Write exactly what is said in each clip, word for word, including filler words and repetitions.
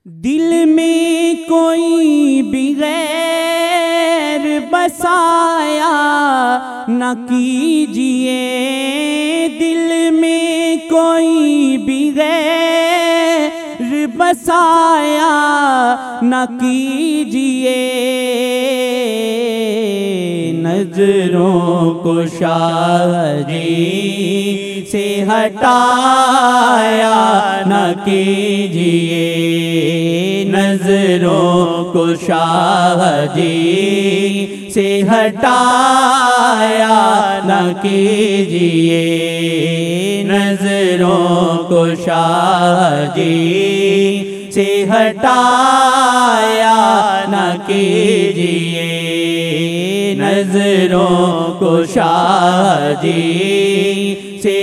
दिल में कोई भी गैर बसाया न कीजिए, दिल में कोई भी गैर बसाया न कीजिए। नजरों को शाहजी से हटाया न कीजिए, नजरों को शाहजी से हटाया न कीजिए, नजरों को शाहजी से हटाया न कीजिए, नजरों को शाहजी से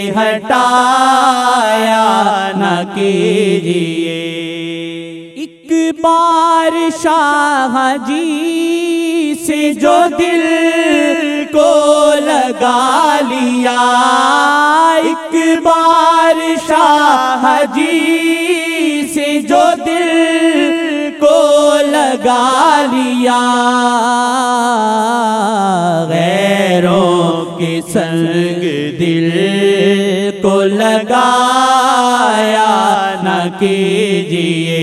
हटाया न कीजिए। एक बार शाहजी से जो दिल को लगा लिया, एक बार शाहजी से जो दिल को लगा लिया, गैरों के संग दिल को लगाया न कीजिए,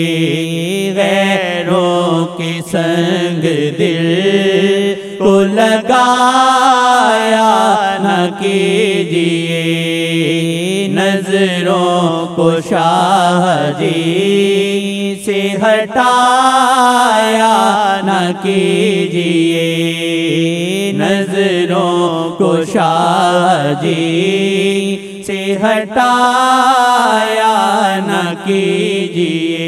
गैरों के संग दिल को लगाया न कीजिए, नजरों को शाहजी से हटाया न कीजिए, नजरों को शाहजी से हटाया न कीजिए।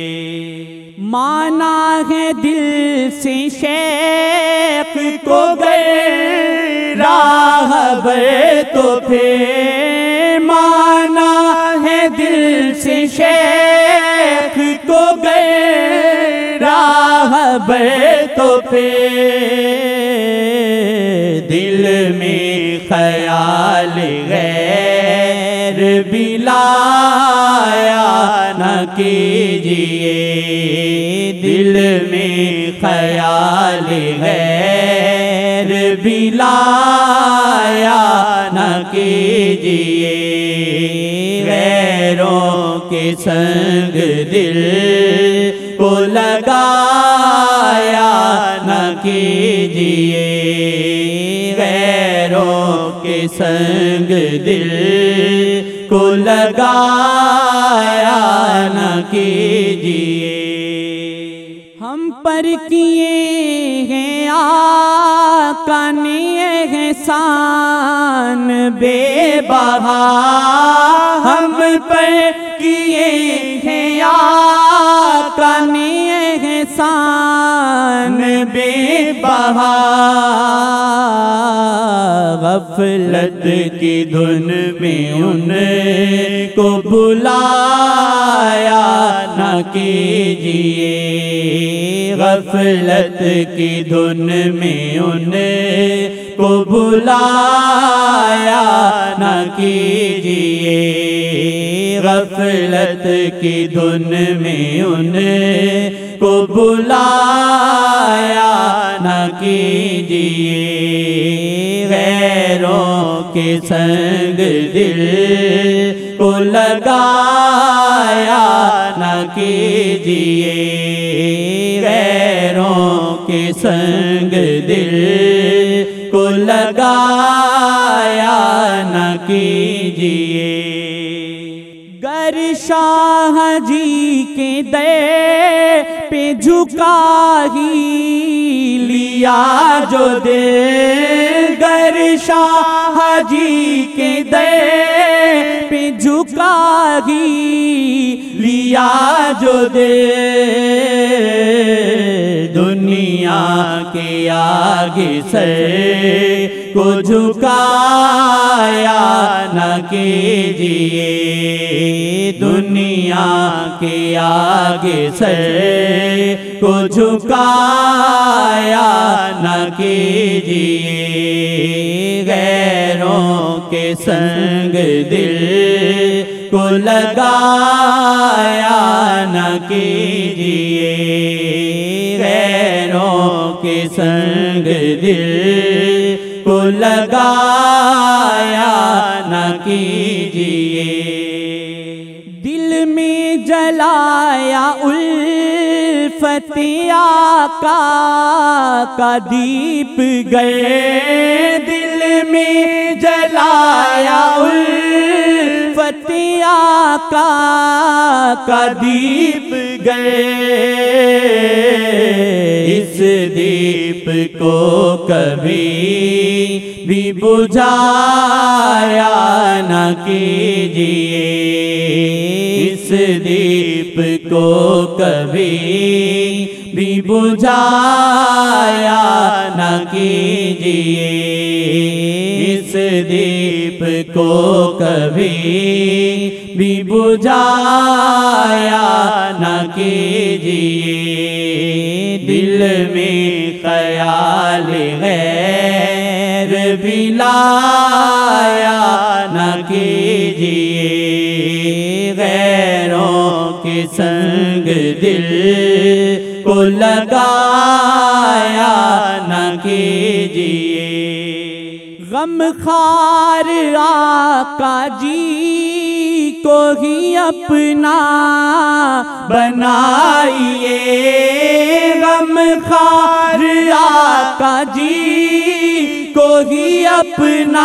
माना है दिल से शेख को गए राहबर तो फिर, माना है दिल से शेख को गए राहबर तो फिर, दिल में ख्याल गैर बिलाया न कीजिए, दिल में ख्याल गैर बिलाया न कीजिए, गैरों के संग दिल को लगाया न कीजिए, गैरों के संग दिल को लगाया न कीजिए। हम पर किए हैं आका ने एहसान बेबहा, हम पर किए हैं आका ने एहसान बेबहा, गफलत की धुन में उनको बुलाया न कीजिए, गफलत की धुन में उनको बुलाया न कीजिए, गफलत की धुन में उनको बुलाया न कीजिए, गैरों के संग दिल को लगाया न कीजिए, गैरों के संग दिल को लगाया न कीजिए। गर शाहजी के दर पे झुका ही लिया जो दिल, गर शाहजी के दर पे झुका ही लिया जो दिल, दुनिया के आगे सर को झुकाया न कीजिए, दुनिया के आगे सर को झुकाया न कीजिए, गैरों के संग दिल को लगाया न कीजिए, गैरों के संग दिल को लगाया न कीजिए। दिल में जलाया उल्फतिया का का दीप गए, दिल में जलाया उल्फतिया का का दीप गए। इस दीप को कभी भी बुझाया न कीजिए, इस दीप को कभी भी बुझाया न कीजिए, इस दीप को कभी भी बुझाया न कीजिए। दिल में ख्याल गैर भी लाया न कीजिए, गैरों के संग दिल को लगाया न कीजिए। गमखार आका जी को ही अपना बनाइए, गमखार आका जी को ही अपना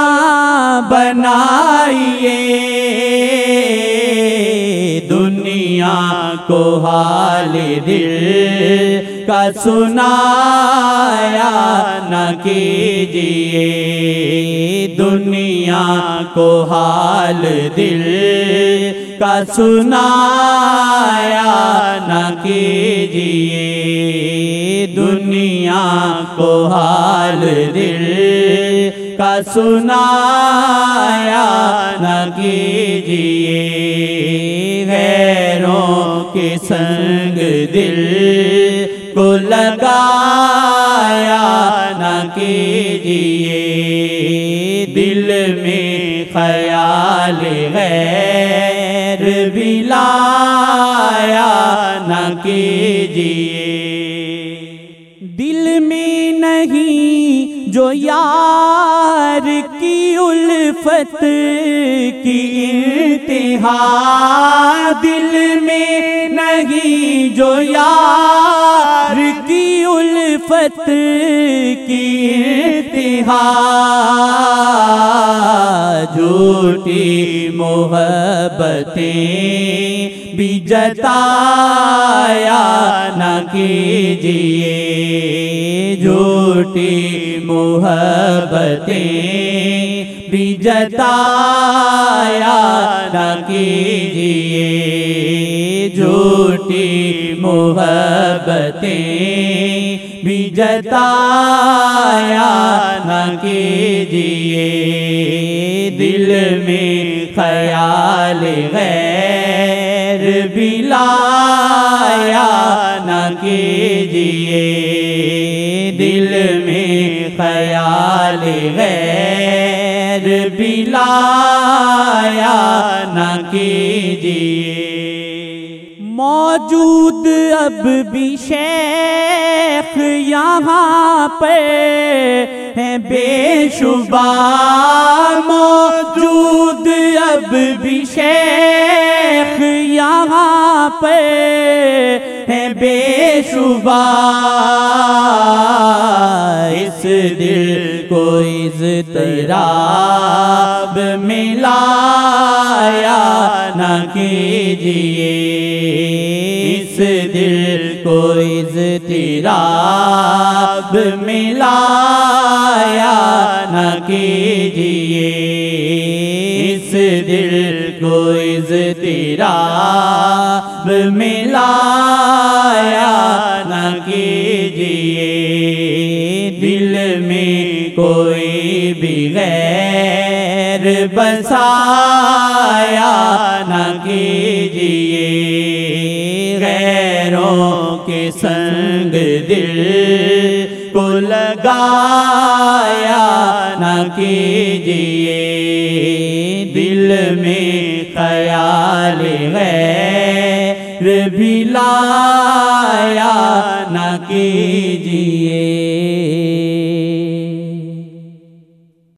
बनाइए। दुनिया को हाल दिल का सुनाया न कीजिए, दुनिया को हाल दिल का सुनाया न कीजिए, दुनिया को हाल दिल का सुनाया न कीजिए, गैरों के संग दिल को लगाया न कीजिए। दिल में ख्याल गैर भी लाया न कीजिए। दिल में नहीं जो यार की उल्फत की इंतहा, दिल में नहीं जो यार की उल्फत की इंतहा, झूठी मोहब्बतें भी जताया न कीजिए, झूठी मोहब्बतें भी जताया न कीजिए, झूठी मोहब्बतें भी जताया न कीजिए। दिल में ख्याल गैर भी लाया न कीजिए, दिल में ख्याल गैर भी लाया न कीजिए। मौजूद अब भी शेख यहाँ पे हैं बेशुमार, मौजूद अब भी शेख यहाँ पे हैं बेशुमार। इस दिल को इज़्तिराब में लाया न कीजिए, इस दिल को इज़्तिराब में लाया न कीजिए, इस दिल को इज़्तिराब में लाया न कीजिए। दिल में कोई भी गैर बसाया न कीजिए, गैरों के संग दिल को लगाया न कीजिए। दिल में ख्याल गैर भी लाया न कीजिए।